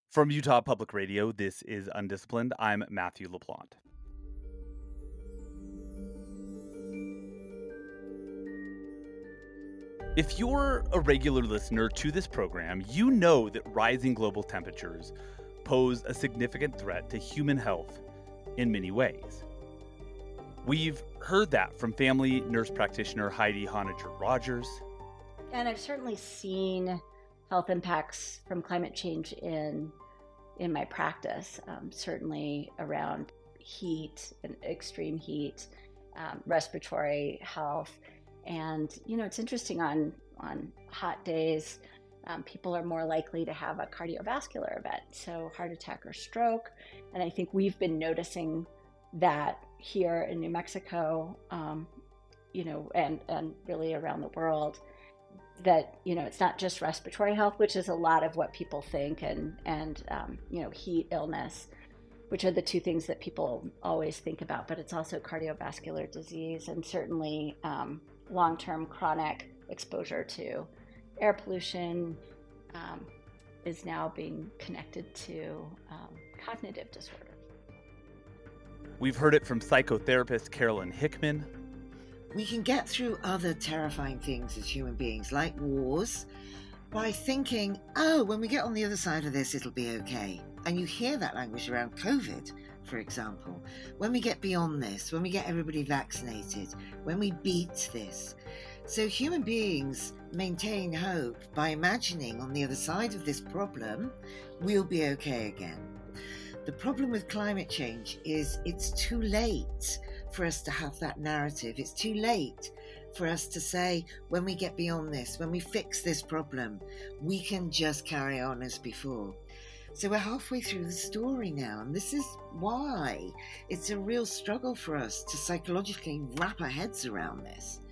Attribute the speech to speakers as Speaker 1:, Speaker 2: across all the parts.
Speaker 1: From Utah Public Radio, this is Undisciplined. I'm Matthew LaPlante. If you're a regular listener to this program, you know that rising global temperatures pose a significant threat to human health in many ways. We've heard that from family nurse practitioner Heidi Honager Rogers.
Speaker 2: And I've certainly seen health impacts from climate change in my practice, certainly around heat and extreme heat, respiratory health. And, it's interesting on hot days, people are more likely to have a cardiovascular event, so heart attack or stroke. And I think we've been noticing that here in New Mexico, and really around the world, that it's not just respiratory health, which is a lot of what people think, and heat, illness, which are the two things that people always think about, but it's also cardiovascular disease, and certainly long-term chronic exposure to air pollution is now being connected to cognitive disorders.
Speaker 1: We've heard it from psychotherapist Carolyn Hickman.
Speaker 3: We can get through other terrifying things as human beings, like wars, by thinking, when we get on the other side of this, it'll be okay. And you hear that language around COVID, for example. When we get beyond this, when we get everybody vaccinated, when we beat this. So human beings maintain hope by imagining on the other side of this problem, we'll be okay again. The problem with climate change is it's too late for us to have that narrative. It's too late for us to say, when we get beyond this, when we fix this problem, we can just carry on as before. So we're halfway through the story now, and this is why it's a real struggle for us to psychologically wrap our heads around this.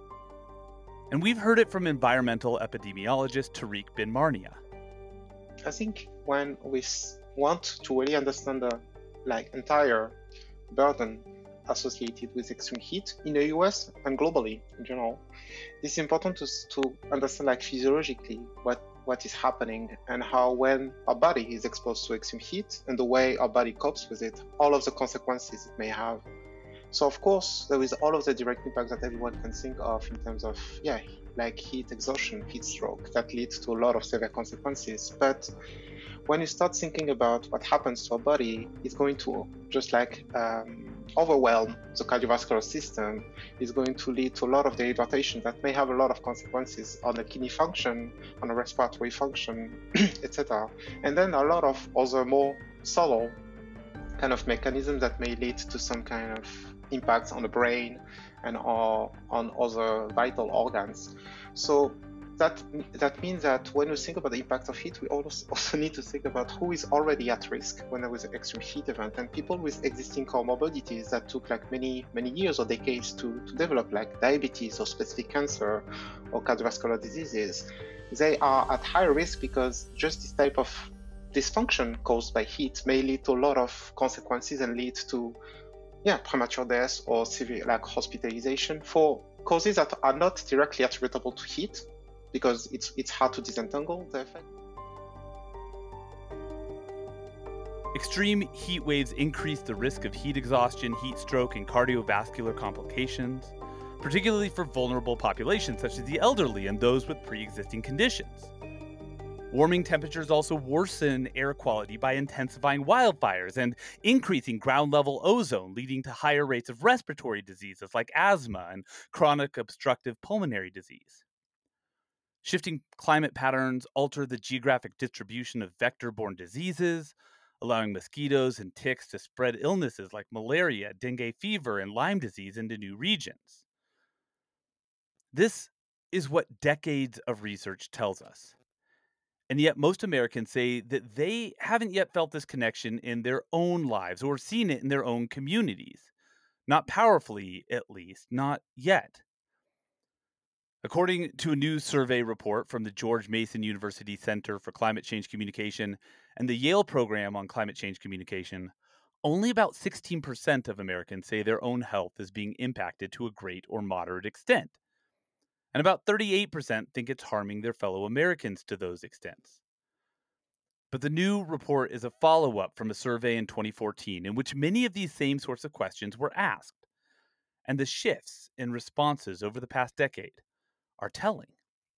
Speaker 1: And we've heard it from environmental epidemiologist Tariq Ben-Marnia.
Speaker 4: I think when we want to really understand the entire burden associated with extreme heat in the US and globally in general, it's important to understand physiologically what is happening and how, when our body is exposed to extreme heat and the way our body copes with it, all of the consequences it may have. So of course there is all of the direct impacts that everyone can think of in terms of heat exhaustion, heat stroke, that leads to a lot of severe consequences. But when you start thinking about what happens to our body, it's going to just overwhelm the cardiovascular system. Is going to lead to a lot of dehydration that may have a lot of consequences on the kidney function, on the respiratory function, etc. And then a lot of other more subtle kind of mechanisms that may lead to some kind of impacts on the brain and on other vital organs. So that means that when we think about the impact of heat, we also need to think about who is already at risk when there was an extreme heat event. And people with existing comorbidities that took many years or decades to develop, like diabetes or specific cancer or cardiovascular diseases, they are at higher risk because just this type of dysfunction caused by heat may lead to a lot of consequences and lead to premature death or severe hospitalization for causes that are not directly attributable to heat, because it's hard to disentangle the effect.
Speaker 1: Extreme heat waves increase the risk of heat exhaustion, heat stroke, and cardiovascular complications, particularly for vulnerable populations such as the elderly and those with pre-existing conditions. Warming temperatures also worsen air quality by intensifying wildfires and increasing ground-level ozone, leading to higher rates of respiratory diseases like asthma and chronic obstructive pulmonary disease. Shifting climate patterns alter the geographic distribution of vector-borne diseases, allowing mosquitoes and ticks to spread illnesses like malaria, dengue fever, and Lyme disease into new regions. This is what decades of research tells us. And yet most Americans say that they haven't yet felt this connection in their own lives or seen it in their own communities. Not powerfully, at least, not yet. According to a new survey report from the George Mason University Center for Climate Change Communication and the Yale Program on Climate Change Communication, only about 16% of Americans say their own health is being impacted to a great or moderate extent. And about 38% think it's harming their fellow Americans to those extents. But the new report is a follow up from a survey in 2014 in which many of these same sorts of questions were asked. And the shifts in responses over the past decade are telling.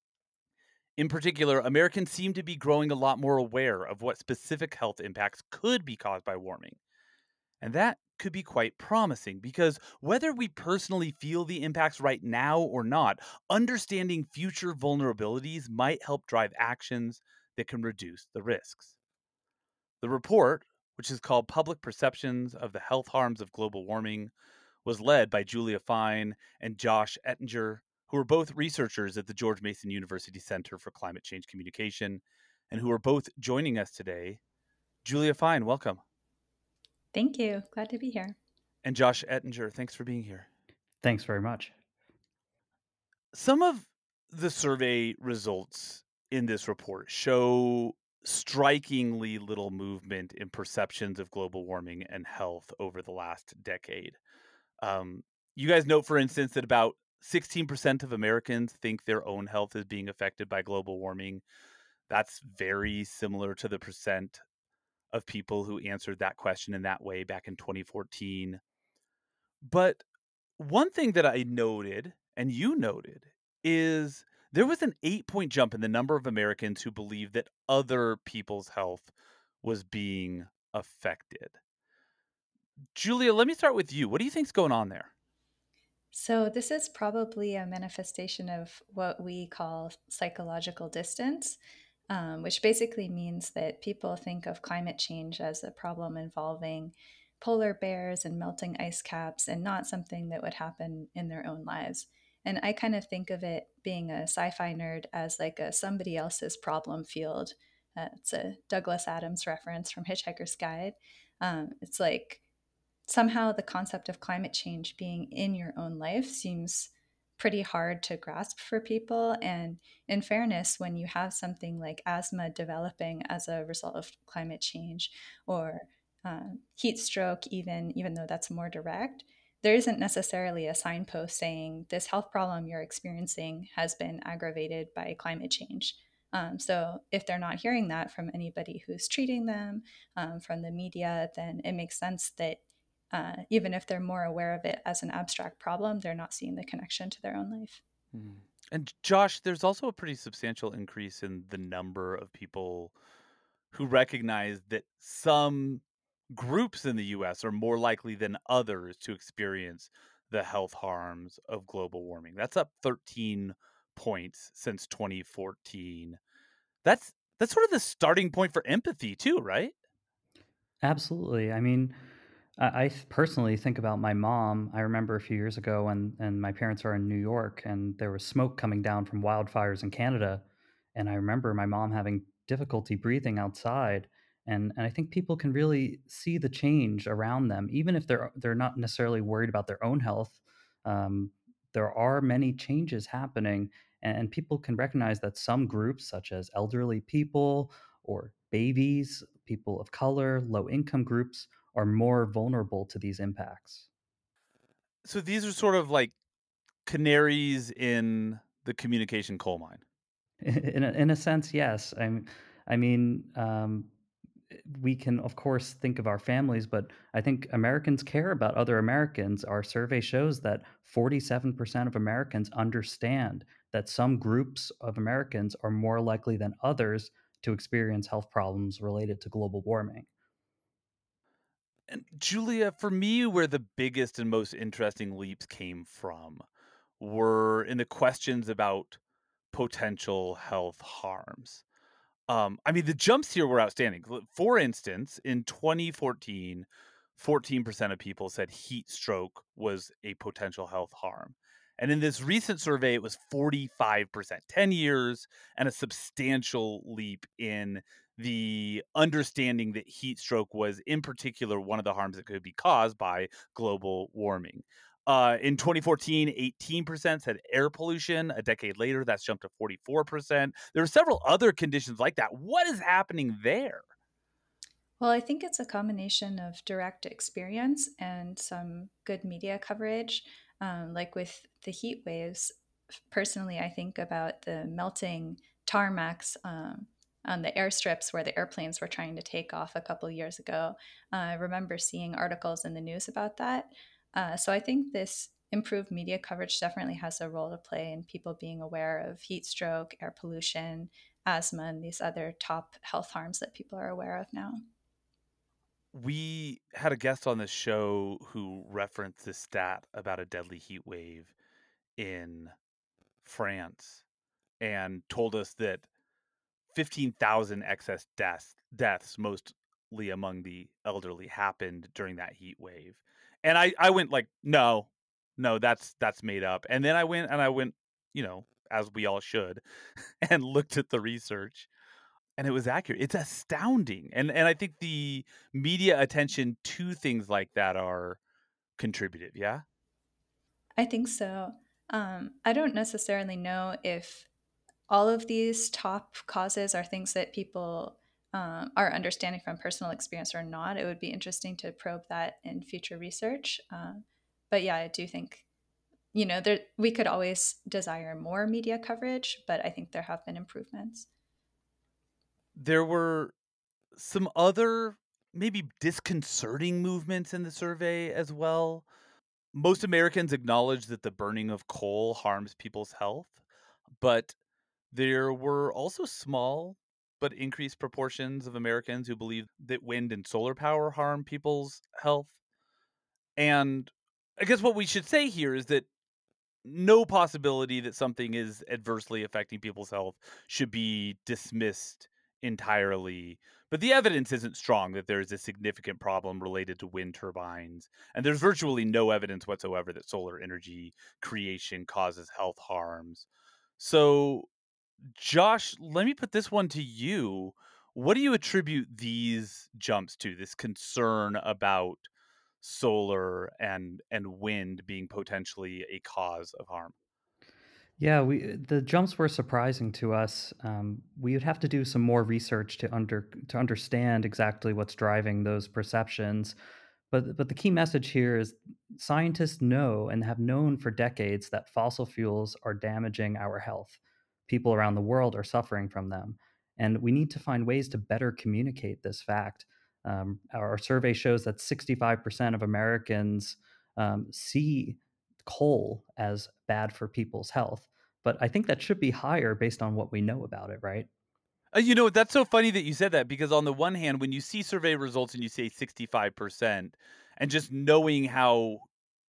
Speaker 1: In particular, Americans seem to be growing a lot more aware of what specific health impacts could be caused by warming. And that could be quite promising because whether we personally feel the impacts right now or not, understanding future vulnerabilities might help drive actions that can reduce the risks. The report, which is called Public Perceptions of the Health Harms of Global Warming, was led by Julia Fine and Josh Ettinger, who are both researchers at the George Mason University Center for Climate Change Communication, and who are both joining us today. Julia Fine, welcome.
Speaker 5: Thank you. Glad to be here.
Speaker 1: And Josh Ettinger, thanks for being here.
Speaker 6: Thanks very much.
Speaker 1: Some of the survey results in this report show strikingly little movement in perceptions of global warming and health over the last decade. You guys note, for instance, that about 16% of Americans think their own health is being affected by global warming. That's very similar to the percent of people who answered that question in that way back in 2014. But one thing that I noted, and you noted, is there was an 8 point jump in the number of Americans who believe that other people's health was being affected. Julia, let me start with you. What do you think's going on there?
Speaker 5: So, this is probably a manifestation of what we call psychological distance, which basically means that people think of climate change as a problem involving polar bears and melting ice caps and not something that would happen in their own lives. And I kind of think of it, being a sci fi nerd, as like a somebody else's problem field. It's a Douglas Adams reference from Hitchhiker's Guide. It's like somehow the concept of climate change being in your own life seems pretty hard to grasp for people. And in fairness, when you have something like asthma developing as a result of climate change, or heat stroke, even though that's more direct, there isn't necessarily a signpost saying this health problem you're experiencing has been aggravated by climate change. So if they're not hearing that from anybody who's treating them, from the media, then it makes sense that even if they're more aware of it as an abstract problem, they're not seeing the connection to their own life.
Speaker 1: Mhm. And Josh, there's also a pretty substantial increase in the number of people who recognize that some groups in the US are more likely than others to experience the health harms of global warming. That's up 13 points since 2014. That's sort of the starting point for empathy too, right?
Speaker 6: Absolutely. I mean, personally think about my mom. I remember a few years ago when and my parents are in New York and there was smoke coming down from wildfires in Canada. And I remember my mom having difficulty breathing outside. And I think people can really see the change around them, even if they're not necessarily worried about their own health. Um, there are many changes happening, and people can recognize that some groups, such as elderly people or babies, people of color, low income groups, are more vulnerable to these impacts.
Speaker 1: So these are sort of like canaries in the communication coal mine.
Speaker 6: In a sense, yes. I mean, we can, of course, think of our families, but I think Americans care about other Americans. Our survey shows that 47% of Americans understand that some groups of Americans are more likely than others to experience health problems related to global warming.
Speaker 1: And Julia, for me, where the biggest and most interesting leaps came from were in the questions about potential health harms. I mean, the jumps here were outstanding. For instance, in 2014, 14% of people said heat stroke was a potential health harm. And in this recent survey, it was 45%, 10 years, and a substantial leap in the understanding that heat stroke was, in particular, one of the harms that could be caused by global warming. In 2014, 18% said air pollution. A decade later, that's jumped to 44%. There are several other conditions like that. What is happening there?
Speaker 5: Well, I think it's a combination of direct experience and some good media coverage. Like with the heat waves, personally, I think about the melting tarmacs on the airstrips where the airplanes were trying to take off a couple years ago. I remember seeing articles in the news about that. So I think this improved media coverage definitely has a role to play in people being aware of heat stroke, air pollution, asthma, and these other top health harms that people are aware of now.
Speaker 1: We had a guest on this show who referenced this stat about a deadly heat wave in France and told us that 15,000 excess deaths, mostly among the elderly, happened during that heat wave. And I went like, no, that's made up. And then I went, as we all should, and looked at the research, and it was accurate. It's astounding. And I think the media attention to things like that are contributive. Yeah.
Speaker 5: I think so. I don't necessarily know if all of these top causes are things that people are understanding from personal experience or not. It would be interesting to probe that in future research. But yeah, I do think, we could always desire more media coverage, but I think there have been improvements.
Speaker 1: There were some other maybe disconcerting movements in the survey as well. Most Americans acknowledge that the burning of coal harms people's health, but there were also small but increased proportions of Americans who believe that wind and solar power harm people's health. And I guess what we should say here is that no possibility that something is adversely affecting people's health should be dismissed entirely. But the evidence isn't strong that there is a significant problem related to wind turbines. And there's virtually no evidence whatsoever that solar energy creation causes health harms. So, Josh, let me put this one to you. What do you attribute these jumps to, this concern about solar and wind being potentially a cause of harm?
Speaker 6: Yeah, the jumps were surprising to us. We would have to do some more research to understand exactly what's driving those perceptions. But the key message here is scientists know and have known for decades that fossil fuels are damaging our health. People around the world are suffering from them, and we need to find ways to better communicate this fact. Our survey shows that 65% of Americans see coal as bad for people's health, but I think that should be higher based on what we know about it, right?
Speaker 1: That's so funny that you said that, because on the one hand, when you see survey results and you say 65%, and just knowing how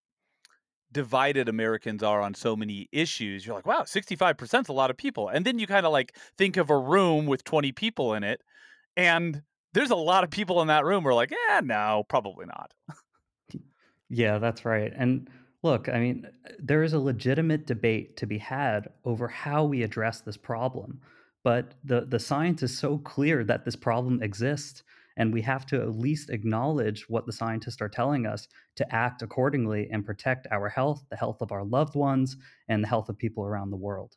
Speaker 1: divided Americans are on so many issues, you're like, wow, 65% is a lot of people. And then you kind of like think of a room with 20 people in it, and there's a lot of people in that room who are like, no, probably not.
Speaker 6: Yeah, that's right. And look, I mean, there is a legitimate debate to be had over how we address this problem. But the science is so clear that this problem exists, and we have to at least acknowledge what the scientists are telling us to act accordingly and protect our health, the health of our loved ones, and the health of people around the world.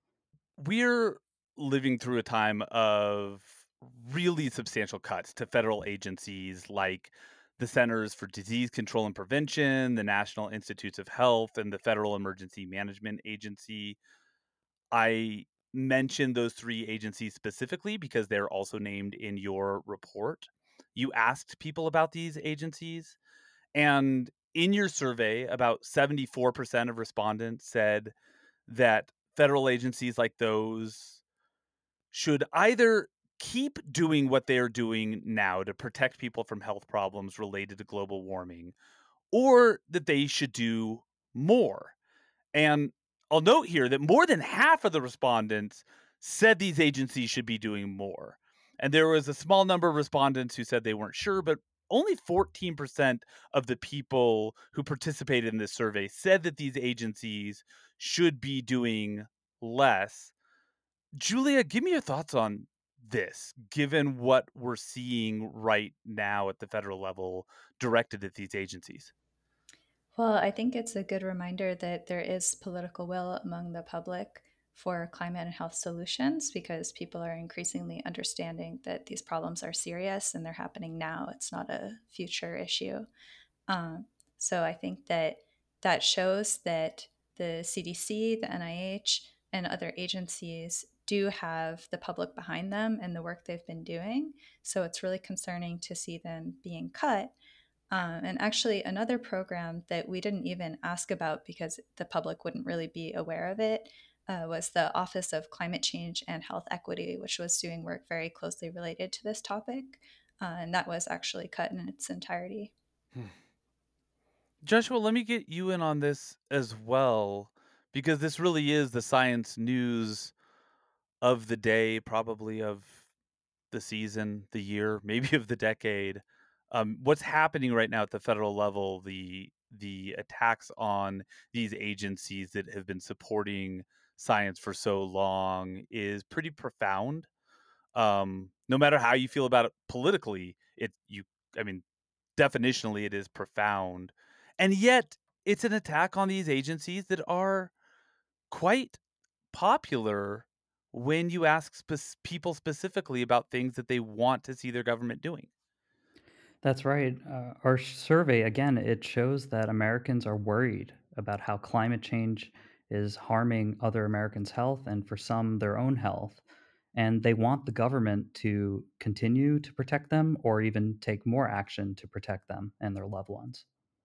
Speaker 1: We're living through a time of really substantial cuts to federal agencies like the Centers for Disease Control and Prevention, the National Institutes of Health, and the Federal Emergency Management Agency. I mentioned those three agencies specifically because they're also named in your report. You asked people about these agencies, and in your survey, about 74% of respondents said that federal agencies like those should either keep doing what they are doing now to protect people from health problems related to global warming, or that they should do more. And I'll note here that more than half of the respondents said these agencies should be doing more. And there was a small number of respondents who said they weren't sure, but only 14% of the people who participated in this survey said that these agencies should be doing less. Julia, give me your thoughts on this, given what we're seeing right now at the federal level directed at these agencies.
Speaker 5: Well, I think it's a good reminder that there is political will among the public for climate and health solutions, because people are increasingly understanding that these problems are serious and they're happening now. It's not a future issue. Um, so I think that that shows that the CDC, the NIH, and other agencies do have the public behind them and the work they've been doing. So it's really concerning to see them being cut. And actually, another program that we didn't even ask about because the public wouldn't really be aware of it was the Office of Climate Change and Health Equity, which was doing work very closely related to this topic. And that was actually cut in its entirety.
Speaker 1: Joshua, let me get you in on this as well, because this really is the science news of the day, probably of the season, the year, maybe of the decade. What's happening right now at the federal level, the attacks on these agencies that have been supporting science for so long is pretty profound. No matter how you feel about it politically, I mean, definitionally, it is profound, and yet it's an attack on these agencies that are quite popular when you ask people specifically about things that they want to see their government doing.
Speaker 6: That's right. Our survey, again, it shows that Americans are worried about how climate change is harming other Americans' health and for some, their own health. And they want the government to continue to protect them or even take more action to protect them and their loved ones.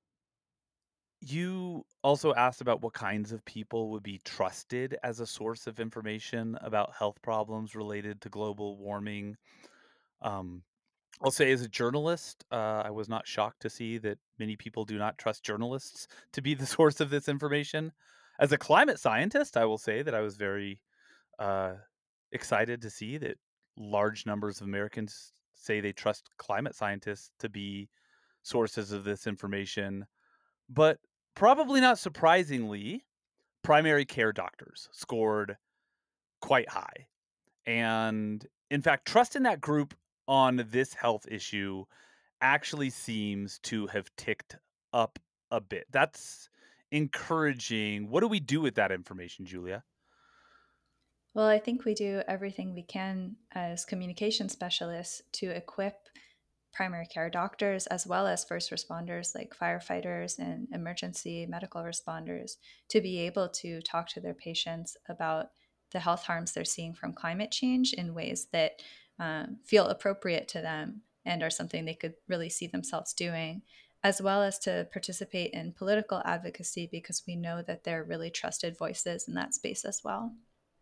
Speaker 1: You also asked about what kinds of people would be trusted as a source of information about health problems related to global warming. Um, I'll say, as a journalist, I was not shocked to see that many people do not trust journalists to be the source of this information. As a climate scientist, I will say that I was very uh, excited to see that large numbers of Americans say they trust climate scientists to be sources of this information. But probably not surprisingly, primary care doctors scored quite high. And in fact, trust in that group on this health issue actually seems to have ticked up a bit. That's encouraging. What do we do with that information, Julia?
Speaker 5: Well, I think we do everything we can as communication specialists to equip primary care doctors as well as first responders like firefighters and emergency medical responders to be able to talk to their patients about the health harms they're seeing from climate change in ways that feel appropriate to them and are something they could really see themselves doing, as well as to participate in political advocacy because we know that they're really trusted voices in that space as well.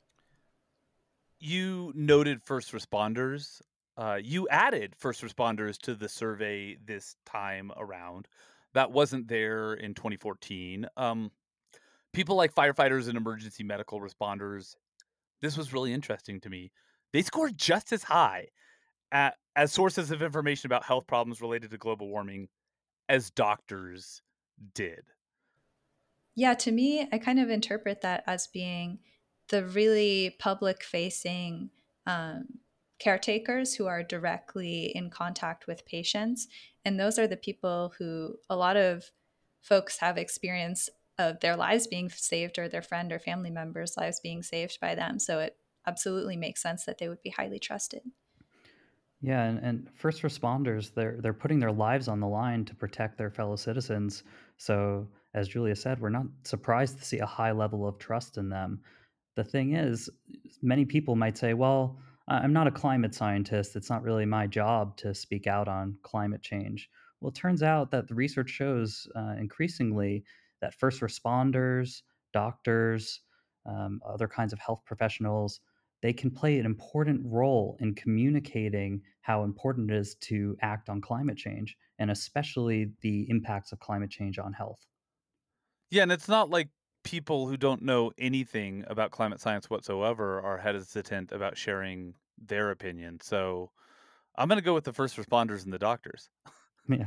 Speaker 1: You noted first responders. You added first responders to the survey this time around. That wasn't there in 2014. People like firefighters and emergency medical responders, this was really interesting to me. They scored just as high as sources of information about health problems related to global warming as doctors did.
Speaker 5: Yeah, to me, I kind of interpret that as being the really public facing caretakers who are directly in contact with patients. And those are the people who a lot of folks have experience of their lives being saved or their friend or family members' lives being saved by them. So it absolutely makes sense that they would be highly trusted.
Speaker 6: Yeah, and first responders, they're putting their lives on the line to protect their fellow citizens. So, as Julia said, we're not surprised to see a high level of trust in them. The thing is, many people might say, well, I'm not a climate scientist. It's not really my job to speak out on climate change. Well, it turns out that the research shows increasingly that first responders, doctors, other kinds of health professionals, they can play an important role in communicating how important it is to act on climate change and especially the impacts of climate change on health.
Speaker 1: Yeah, and it's not like people who don't know anything about climate science whatsoever are hesitant about sharing their opinion. So I'm going to go with the first responders and the doctors.
Speaker 6: Yeah.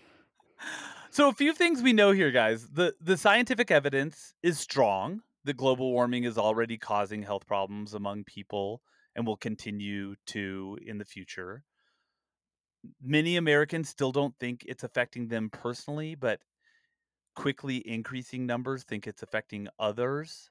Speaker 1: So a few things we know here, guys. The scientific evidence is strong that global warming is already causing health problems among people and will continue to in the future. Many Americans still don't think it's affecting them personally, but quickly increasing numbers think it's affecting others.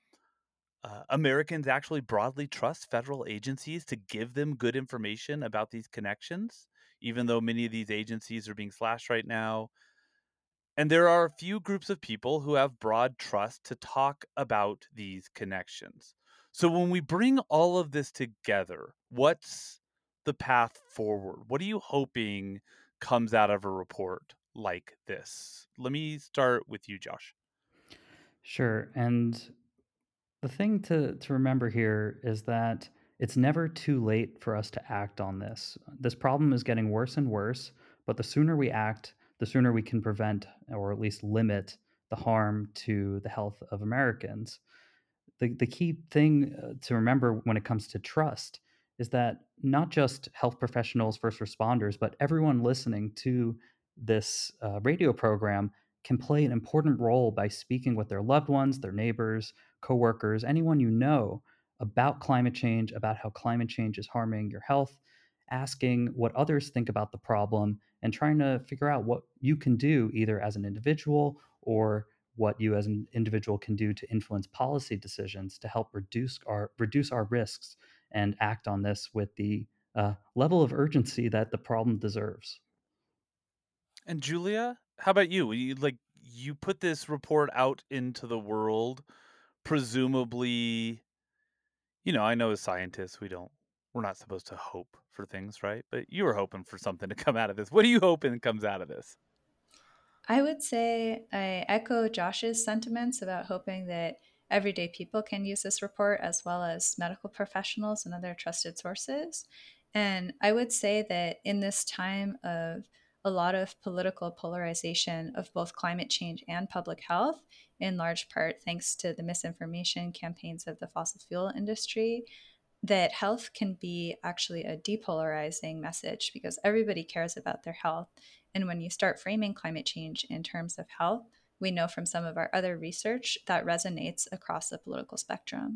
Speaker 1: Americans actually broadly trust federal agencies to give them good information about these connections, even though many of these agencies are being slashed right now. And there are a few groups of people who have broad trust to talk about these connections. So when we bring all of this together, what's the path forward? What are you hoping comes out of a report like this? Let me start with you, Josh.
Speaker 6: Sure. And the thing to remember here is that it's never too late for us to act on this. This problem is getting worse and worse, but the sooner we act, the sooner we can prevent or at least limit the harm to the health of Americans. The key thing to remember when it comes to trust is that not just health professionals, first responders, but everyone listening to this radio program can play an important role by speaking with their loved ones, their neighbors, coworkers, anyone you know about climate change, about how climate change is harming your health, asking what others think about the problem, and trying to figure out what you can do either as an individual or what you as an individual can do to influence policy decisions to help reduce our risks and act on this with the level of urgency that the problem deserves.
Speaker 1: And Julia, how about you? You put this report out into the world, presumably, I know as scientists we're not supposed to hope for things, right? But you were hoping for something to come out of this. What are you hoping comes out of this?
Speaker 5: I would say I echo Josh's sentiments about hoping that everyday people can use this report as well as medical professionals and other trusted sources. And I would say that in this time of a lot of political polarization of both climate change and public health, in large part thanks to the misinformation campaigns of the fossil fuel industry, that health can be actually a depolarizing message because everybody cares about their health. And when you start framing climate change in terms of health, we know from some of our other research that resonates across the political spectrum.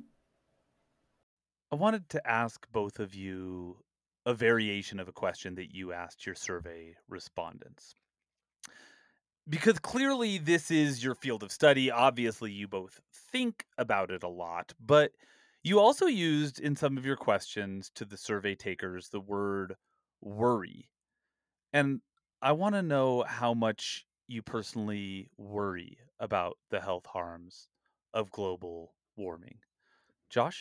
Speaker 1: I wanted to ask both of you a variation of a question that you asked your survey respondents. Because clearly this is your field of study. Obviously, you both think about it a lot, but you also used in some of your questions to the survey takers the word worry. And I want to know how much you personally worry about the health harms of global warming. Josh?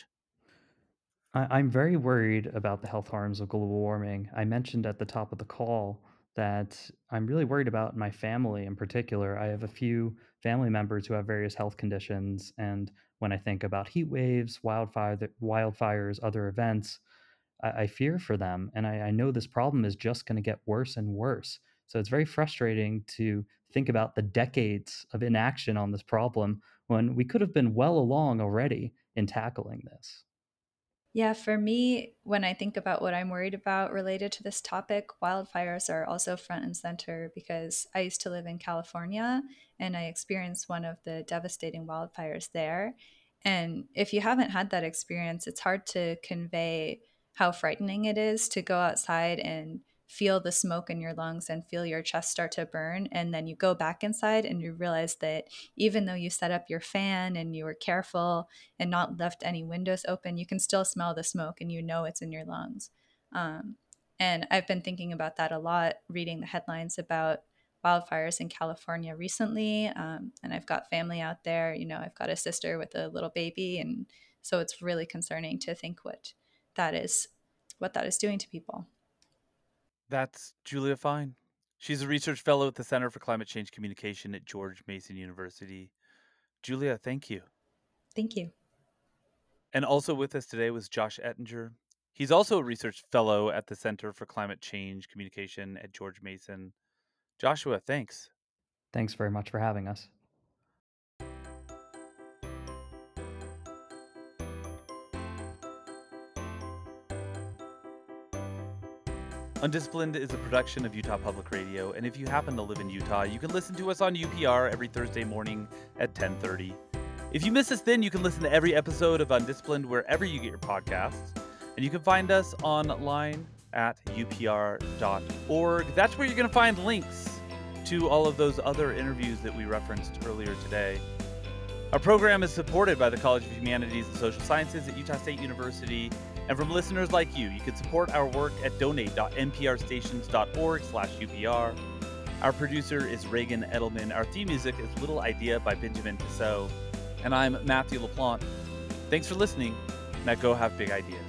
Speaker 6: I'm very worried about the health harms of global warming. I mentioned at the top of the call that I'm really worried about my family in particular. I have a few family members who have various health conditions, and when I think about heat waves, wildfires, other events, I fear for them, and I know this problem is just going to get worse and worse. So it's very frustrating to think about the decades of inaction on this problem when we could have been well along already in tackling this.
Speaker 5: Yeah, for me, when I think about what I'm worried about related to this topic, wildfires are also front and center because I used to live in California and I experienced one of the devastating wildfires there. And if you haven't had that experience, it's hard to convey how frightening it is to go outside and feel the smoke in your lungs and feel your chest start to burn. And then you go back inside and you realize that even though you set up your fan and you were careful, and not left any windows open, you can still smell the smoke and you know it's in your lungs. Um, and I've been thinking about that a lot, reading the headlines about wildfires in California recently. And I've got family out there. I've got a sister with a little baby. And so it's really concerning to think that is what that is doing to people.
Speaker 1: That's Julia Fine. She's a research fellow at the Center for Climate Change Communication at George Mason University. Julia, thank you.
Speaker 5: Thank you.
Speaker 1: And also with us today was Josh Ettinger. He's also a research fellow at the Center for Climate Change Communication at George Mason. Joshua, thanks.
Speaker 6: Thanks very much for having us.
Speaker 1: Undisciplined is a production of Utah Public Radio, and if you happen to live in Utah, you can listen to us on UPR every Thursday morning at 10:30. If you miss us then, you can listen to every episode of Undisciplined wherever you get your podcasts, and you can find us online at upr.org. That's where you're going to find links to all of those other interviews that we referenced earlier today. Our program is supported by the College of Humanities and Social Sciences at Utah State University. And from listeners like you can support our work at donate.nprstations.org/UPR. Our producer is Reagan Edelman. Our theme music is Little Idea by Benjamin Tissot. And I'm Matthew LaPlante. Thanks for listening. Now go have big ideas.